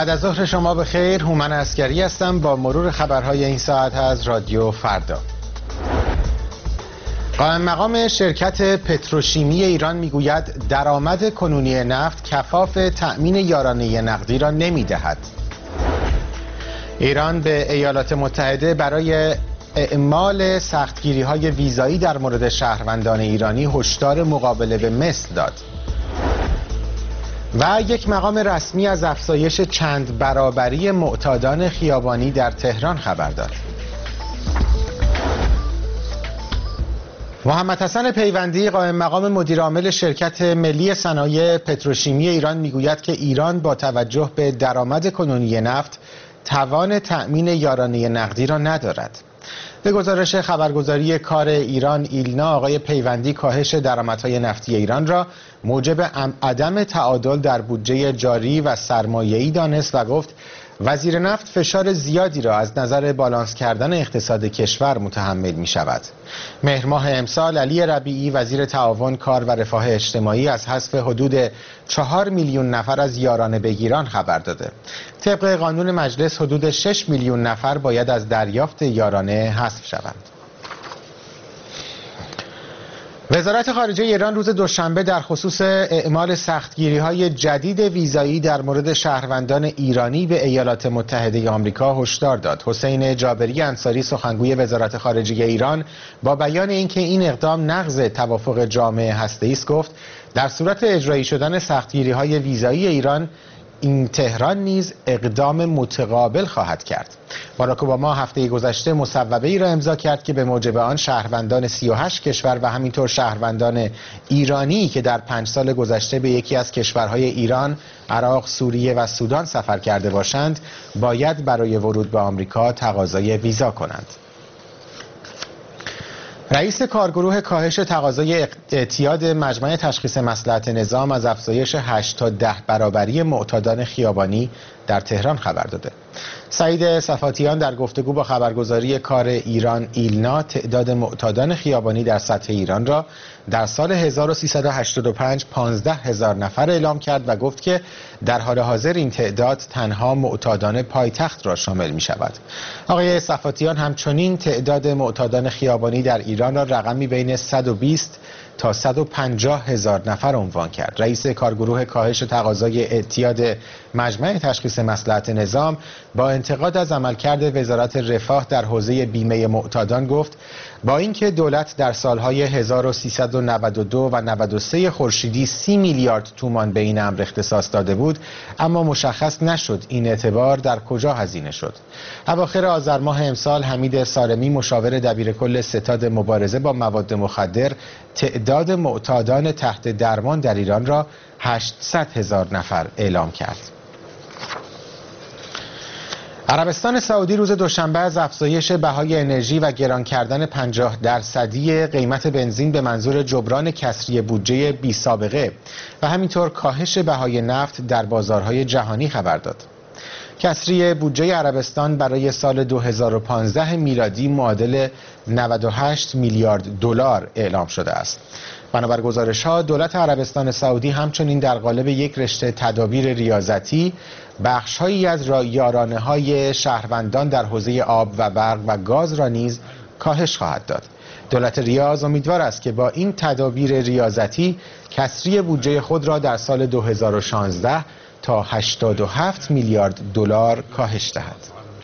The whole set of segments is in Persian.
بعد از ظهر شما بخیر. هومن عسکری هستم با مرور خبرهای این ساعت از رادیو فردا. قائم مقام شرکت پتروشیمی ایران میگوید درآمد کنونی نفت کفاف تأمین یارانه نقدی را نمیدهد. ایران به ایالات متحده برای اعمال سختگیری‌های ویزایی در مورد شهروندان ایرانی هشدار مقابله به مثل داد. و یک مقام رسمی از افزایش چند برابری معتادان خیابانی در تهران خبر داد. محمد حسن پیوندی قائم مقام مدیر عامل شرکت ملی صنایع پتروشیمی ایران میگوید که ایران با توجه به درآمد کنونی نفت توان تأمین یارانه نقدی را ندارد. به گزارش خبرگزاری کار ایران ایلنا، آقای پیوندی کاهش درآمدهای نفتی ایران را موجب عدم تعادل در بودجه جاری و سرمایه‌ای دانست و گفت وزیر نفت فشار زیادی را از نظر بالانس کردن اقتصاد کشور متحمل می شود. مهر ماه امسال علی ربیعی وزیر تعاون، کار و رفاه اجتماعی از حذف حدود 4 میلیون نفر از یارانه بگیران خبر داده. طبق قانون مجلس حدود 6 میلیون نفر باید از دریافت یارانه حذف شوند. وزارت خارجه ایران روز دوشنبه در خصوص اعمال سختگیری‌های جدید ویزایی در مورد شهروندان ایرانی به ایالات متحده آمریکا هشدار داد. حسین جابری انصاری سخنگوی وزارت خارجه ایران با بیان اینکه این اقدام نقض توافق جامع هسته‌ای است گفت در صورت اجرایی شدن سختگیری‌های ویزایی ایران این تهران نیز اقدام متقابل خواهد کرد. باراک اوباما هفته گذشته مصوبه‌ای را امضا کرد که به موجب آن شهروندان 38 کشور و همینطور شهروندان ایرانی که در 5 سال گذشته به یکی از کشورهای ایران، عراق، سوریه و سودان سفر کرده باشند باید برای ورود به آمریکا تقاضای ویزا کنند. رئیس کارگروه کاهش تقاضای اعتیاد مجمع تشخیص مصلحت نظام از افزایش 8 تا 10 برابری معتادان خیابانی در تهران خبر داده. سعید صفاتیان در گفتگو با خبرگزاری کار ایران ایلنا تعداد معتادان خیابانی در سطح ایران را در سال 1385 15,000 نفر اعلام کرد و گفت که در حال حاضر این تعداد تنها معتادان پایتخت را شامل می شود. آقای صفاتیان همچنین تعداد معتادان خیابانی در ایران را رقمی بین 120 تا 150,000 نفر عنوان کرد. رئیس کارگروه کاهش تقاضای اعتیاد مجمع تشخیص مصلحت نظام با انتقاد از عملکرد وزارت رفاه در حوزه بیمه معتادان گفت با اینکه دولت در سالهای 1392 و 93 خورشیدی 30 میلیارد تومان به این امر اختصاص داده بود، اما مشخص نشد این اعتبار در کجا هزینه شد. اواخر آذر ماه امسال حمید سارمی مشاور دبیرکل ستاد مبارزه با مواد مخدر تعداد معتادان تحت درمان در ایران را 800,000 نفر اعلام کرد. عربستان سعودی روز دوشنبه از افزایش بهای انرژی و گران کردن 50% قیمت بنزین به منظور جبران کسری بودجه بی سابقه و همینطور کاهش بهای نفت در بازارهای جهانی خبر داد. کسری بودجه عربستان برای سال 2015 میلادی معادل 98 میلیارد دلار اعلام شده است. بنابر گزارش‌ها دولت عربستان سعودی همچنین در قالب یک رشته تدابیر ریاضتی بخش‌هایی از یارانه‌های شهروندان در حوزه آب و برق و گاز را نیز کاهش خواهد داد. دولت ریاض امیدوار است که با این تدابیر ریاضتی کسری بودجه خود را در سال 2016 تا 87 میلیارد دلار کاهش دهد.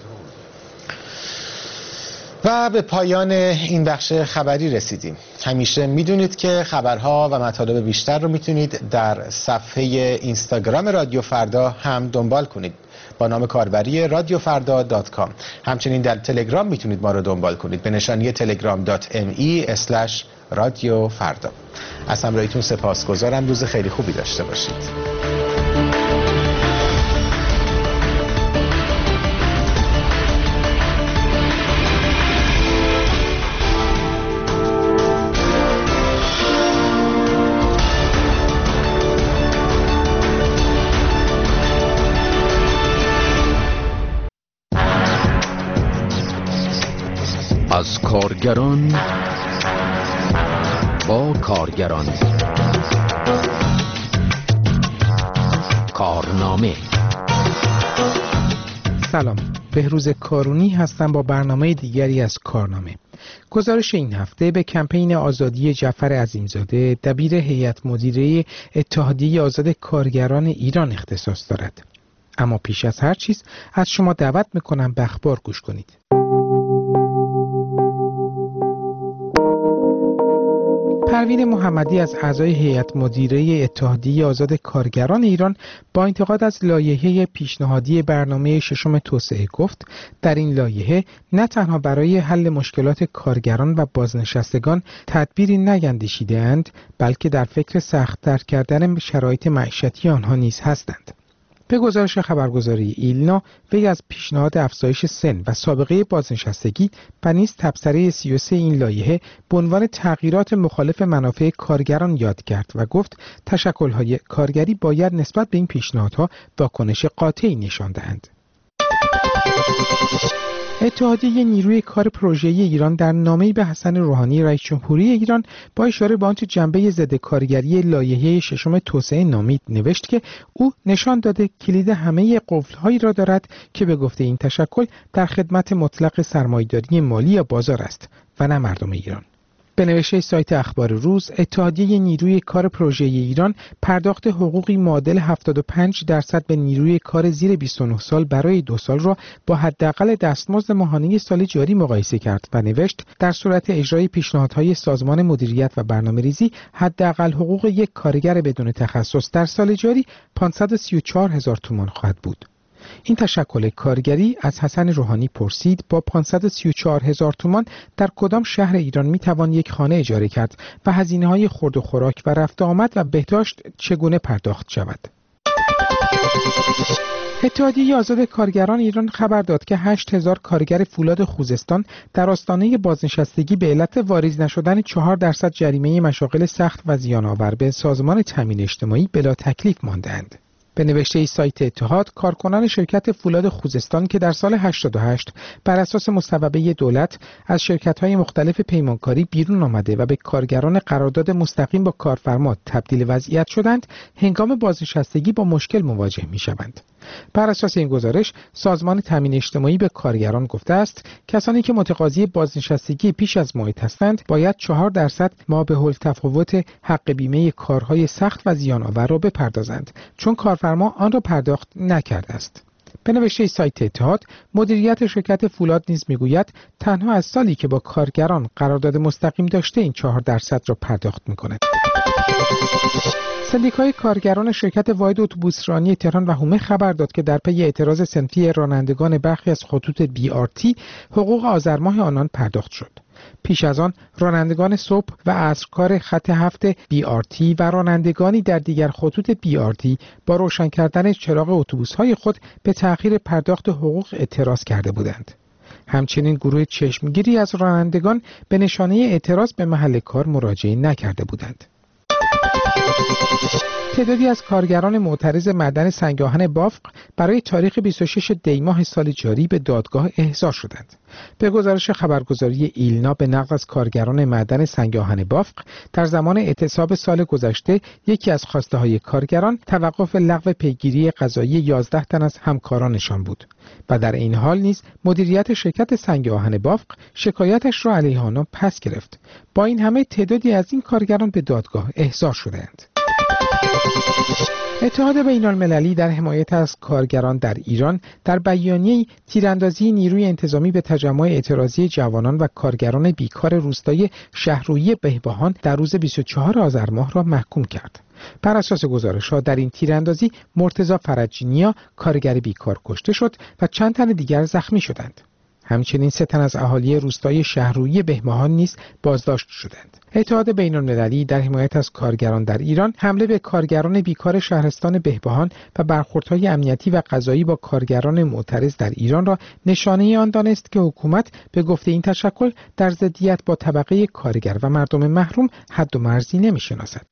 و به پایان این بخش خبری رسیدیم. همیشه میدونید که خبرها و مطالب بیشتر رو میتونید در صفحه اینستاگرام رادیو فردا هم دنبال کنید با نام کاربری radiofrda.com. همچنین در تلگرام میتونید ما رو دنبال کنید به نشانی telegram.me/radiofrda. از همراهیتون سپاسگزارم. روز خیلی خوبی داشته باشید. از کارگران با کارگران، کارنامه سلام، بهروز کارونی هستم با برنامه دیگری از کارنامه. گزارش این هفته به کمپین آزادی جعفر عظیمزاده، دبیر هیئت مدیره اتحادیه آزاد کارگران ایران اختصاص دارد. اما پیش از هر چیز از شما دعوت میکنم به اخبار گوش کنید. پروین محمدی از اعضای هیئت مدیره اتحادیه آزاد کارگران ایران با انتقاد از لایحه پیشنهادی برنامه ششم توسعه گفت در این لایحه نه تنها برای حل مشکلات کارگران و بازنشستگان تدبیری نیندیشیده‌اند، بلکه در فکر سخت‌تر کردن شرایط معیشتی آنها نیز هستند. به گزارش خبرگزاری ایلنا، وی از پیشنهاد افزایش سن و سابقه بازنشستگی و نیز تبصره 33 این لایحه به عنوان تغییرات مخالف منافع کارگران یاد کرد و گفت تشکل‌های کارگری باید نسبت به این پیشنهادها واکنش قاطعی نشان دهند. اتحادیه نیروی کار پروژه‌ای ایران در نامه‌ای به حسن روحانی رئیس جمهوری ایران با اشاره به آنچه جنبه ضد کارگری لایحه ششم توسعه نامید نوشت که او نشان داده کلید همه قفل‌هایی را دارد که به گفته این تشکل در خدمت مطلق سرمایه‌داری مالی یا بازار است و نه مردم ایران. به نوشته سایت اخبار روز، اتحادیه نیروی کار پروژه‌ای ایران پرداخت حقوقی معادل 75% به نیروی کار زیر 29 سال برای 2 سال را با حداقل دستمزد ماهانه سال جاری مقایسه کرد و نوشت در صورت اجرای پیشنهادهای سازمان مدیریت و برنامه‌ریزی حداقل حقوق یک کارگر بدون تخصص در سال جاری 534,000 تومان خواهد بود. این تشکل کارگری از حسن روحانی پرسید با 534,000 تومان در کدام شهر ایران میتوان یک خانه اجاره کرد و هزینه‌های خورد و خوراک و رفت و آمد و بهداشت چگونه پرداخت شود؟ اتحادیه آزاد کارگران ایران خبر داد که 8,000 کارگر فولاد خوزستان در آستانه بازنشستگی به علت واریز نشدن 4% جریمه مشاغل سخت و زیان‌آور به سازمان تامین اجتماعی بلا تکلیف مانده‌اند. به نوشته سایت اتحاد، کارکنان شرکت فولاد خوزستان که در سال 88 بر اساس مصوبه دولت از شرکت‌های مختلف پیمانکاری بیرون آمده و به کارگران قرارداد مستقیم با کارفرما تبدیل وضعیت شدند، هنگام بازنشستگی با مشکل مواجه می‌شوند. بر اساس این گزارش، سازمان تامین اجتماعی به کارگران گفته است کسانی که متقاضی بازنشستگی پیش از موعد هستند باید 4% مابه‌التفاوت حق بیمه کارهای سخت و زیان‌آور را بپردازند، چون کارفرما آن را پرداخت نکرده است. به نوشته سایت اتحاد، مدیریت شرکت فولاد نیز میگوید تنها از سالی که با کارگران قرارداد مستقیم داشته این 4% را پرداخت می‌کند. سندیکای کارگران شرکت واحد اتوبوسرانی تهران و هومه خبر داد که در پی اعتراض صنفی رانندگان برخی از خطوط BRT حقوق آذر ماه آنان پرداخت شد. پیش از آن رانندگان صبح و عصرکار خط 7 BRT و رانندگانی در دیگر خطوط BRT با روشن کردن چراغ اتوبوس‌های خود به تأخیر پرداخت حقوق اعتراض کرده بودند. همچنین گروه چشمگیری از رانندگان به نشانه اعتراض به محل کار مراجعه نکرده بودند. تعدادی از کارگران معترض معدن سنگ‌آهن بافق برای تاریخ 26 دی ماه سال جاری به دادگاه احضار شدند. به گزارش خبرگزاری ایلنا، به نقل از کارگران معدن سنگ‌آهن بافق، در زمان اعتصاب سال گذشته یکی از خواسته‌های کارگران توقف لغو پیگیری قضایی 11 تن از همکارانشان بود و در این حال نیز مدیریت شرکت سنگ‌آهن بافق شکایتش را علیه آنها پس گرفت. با این همه تعدادی از این کارگران به دادگاه احضار شدند. اتحاد بین‌المللی در حمایت از کارگران در ایران در بیانیه‌ای تیراندازی نیروی انتظامی به تجمع اعتراضی جوانان و کارگران بیکار روستای شهرویی بهبهان در روز 24 آذر ماه را محکوم کرد. بر اساس گزارش‌ها در این تیراندازی مرتضی فرجی‌نیا کارگر بیکار کشته شد و چند تن دیگر زخمی شدند. همچنین 3 تن از اهالی روستای شهرویی بهبهان نیز بازداشت شدند. اتحاد بین‌المللی در حمایت از کارگران در ایران حمله به کارگران بیکار شهرستان بهبهان و برخوردهای امنیتی و قضایی با کارگران معترض در ایران را نشانه آن دانست که حکومت به گفته این تشکل در ضدیت با طبقه کارگر و مردم محروم حد و مرزی نمی‌شناسد.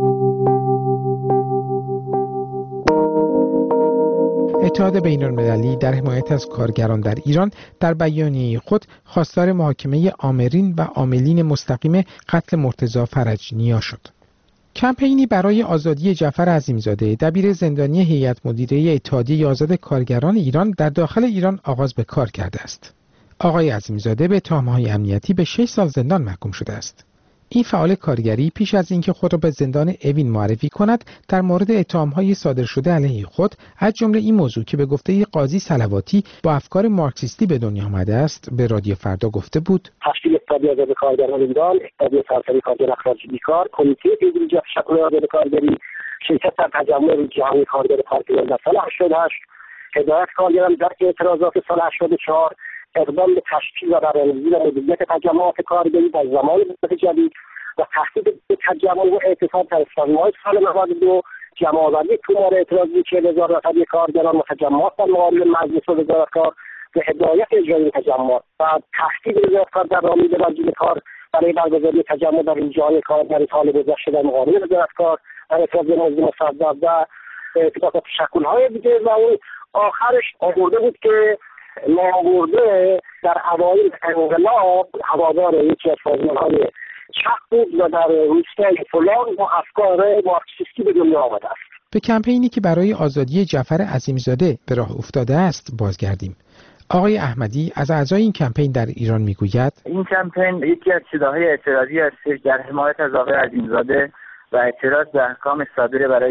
اتحاد بین‌المللی در حمایت از کارگران در ایران در بیانیه خود خواستار محاکمه آمرین و عاملین مستقیم قتل مرتضی فرجی‌نیا شد. کمپینی برای آزادی جعفر عظیمزاده، دبیر زندانی هیئت مدیره اتحادیه آزاد کارگران ایران در داخل ایران آغاز به کار کرده است. آقای عظیمزاده به اتهام‌های امنیتی به 6 سال زندان محکوم شده است. این فعال کارگری پیش از اینکه خود را به زندان اوین معرفی کند، در مورد اتهام‌های صادر شده علیه خود، از جمله این موضوع که به گفته قاضی صلواتی با افکار مارکسیستی به دنیا آمده است، به رادیو فردا گفته بود: تشکیل اتحادیه آزاد کارگران ایران، اتحادیه سراسری کارگر اخراج بیکار، کمیته پیگیری تشکل آزاد کارگری، شرکت در تجمع جهانی کارگر پارتیان در سال 88، هدایت کارگران در اعتراضات سال 84، اقدام به تشکیل و برنامه‌ریزی و مدیریت تجمعات کارگری در زمان دولت جدید و تهدید به تجمع و اعتصاب در اسفند سال 92، جمع‌آوری تومار اعتراضی 40,000 نفری کارگران و تجمعات در مقابل مجلس وزارت کار به هدایت اجرای تجمعات و تهدید وزارت کار در رامی وزیر کار برای برگزاری تجمع در جای کار در سال گذشته در مقابل وزارت کار در اعتراض موضوع مصدق و اتفاقات تشکل‌های دیگه. و اون آخرش آورده بود که نامبرده در اوایل انقلاب هوادار یکی از سازمان‌های چپ بود و در روستای فلان با افکار مارکسیستی به دنیا آمده است. به کمپینی که برای آزادی جعفر عظیمزاده به راه افتاده است بازگردیم. آقای احمدی از اعضای این کمپین در ایران میگوید: این کمپین یکی از صداهای اعتراضی است در حمایت از آقای عظیمزاده و اعتراض به احکام صادره برای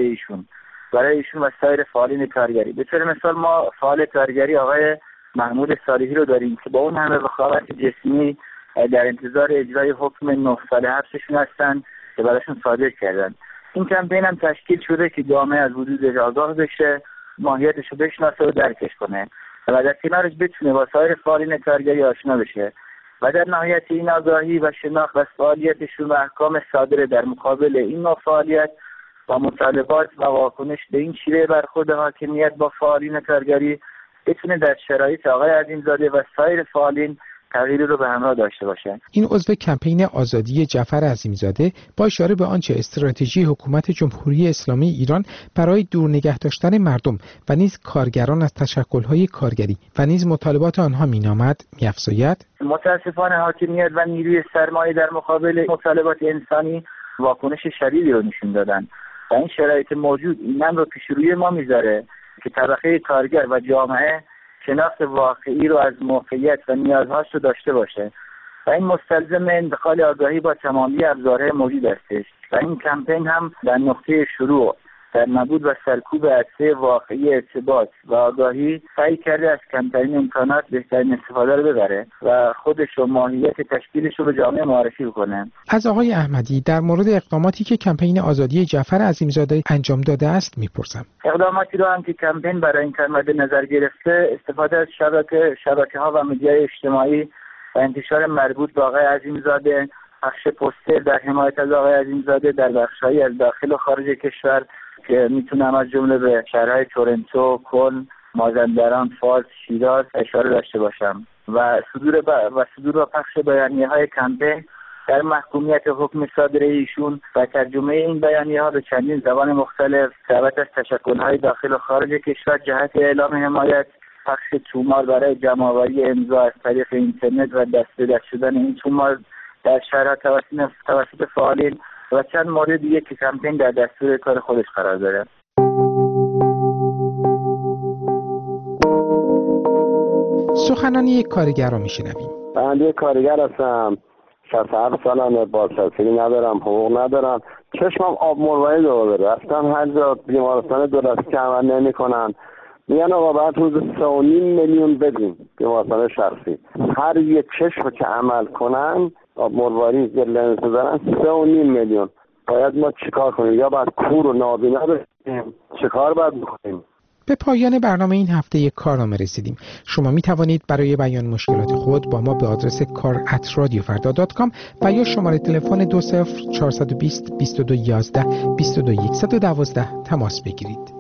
ایشون و سایر فعالین کارگری. به طور مثال ما فعال کارگری آقای محمود صالحی رو داریم که با اون همه وخامت جسمی در انتظار اجرای حکم 9 ساله حبسشون هستن که براشون صادر کردن. این کمپین هم تشکیل شده که جامعه از حدودش آگاه بشه، ماهیتش رو بشناسه و درکش کنه و در کنارش بتونه با سایر فعالین کارگری آشنا بشه و در نهایت این آگاهی و شناخت و فعالیتشون و احکام صادره در مقابل این نوع فعالیت و مطالبات و واکنش به این شیوه برخورد حاکمیت با فعالین کارگری بتونه در شرایط آقای عظیمزاده و سایر فعالین تغییری رو به همراه داشته باشه. این عضو کمپین آزادی جعفر عظیمزاده با اشاره به آنچه استراتژی حکومت جمهوری اسلامی ایران برای دور نگه داشتن مردم و نیز کارگران از تشکل‌های کارگری و نیز مطالبات آنها مینامد می‌افزاید: متاسفانه حاکمیت و نیروی سرمایه در مقابل مطالبات انسانی واکنش شدیدی رو نشون دادن و این شرایط موجود اینم رو پیش روی ما میذاره که طبقه کارگر و جامعه شناخت واقعی رو از موقعیت و نیازهاش رو داشته باشه و این مستلزم انتقال آگاهی با تمامی ابزارهای موجود استش و این کمپین هم در نقطه شروع در نبود و سرکوب عرصه واقعی ارتباط و آگاهی سعی کرده از کمترین امکانات بهترین استفاده رو ببره و خودش و ماهیت تشکیلش رو به جامعه معرفی کنه. از آقای احمدی در مورد اقداماتی که کمپین آزادی جعفر عظیمزاده انجام داده است میپرسم. اقداماتی رو هم که کمپین برای این کار مد نظر گرفته استفاده از شبکه‌ها و مدیای اجتماعی و انتشار مربوط به آقای عظیمزاده، پخش پوستر در حمایت از آقای عظیمزاده در بخش‌هایی از داخل و خارج کشور که میتونم از جمله به شهرهای تورنتو، کلن، مازندران، فارس، شیراز اشاره داشته باشم و صدور و پخش بیانیه‌های کمپین در محکومیت حکم صادره ایشون و ترجمه این بیانیه‌ها به چندین زبان مختلف، دعوت از تشکل‌های داخل و خارج کشور جهت اعلام حمایت، پخش تومار برای جمع‌آوری امضا از طریق اینترنت و دست شدن این تومار در شهرها توسط فعالین و چند مورد دیگه که کمپین در دستور کار خودش قرار داره. سخنان یک کارگر رو میشنویم. من یک کارگر هستم، 67 سالمه، بازنشستگی ندارم، حقوق ندارم، چشمم آب مروارید رو رفتم هر جا بیمارستان دولتی که عمل نمی‌کنن میگن آقا بعد روز 3.5 میلیون بدیم بیمارستان شخصی. هر یک چشم که عمل کنن آب مروارید یا لنز دارن 3.5 میلیون. باید ما چیکار کنیم؟ یا باید کور و نابینا بشیم؟ چیکار باید بکنیم؟ به پایان برنامه این هفته یک کارنامه رسیدیم. شما می توانید برای بیان مشکلات خود با ما به آدرس kar@radiofarda.com و یا شماره تلفن 20 420 22 11 22 112 تماس بگیرید.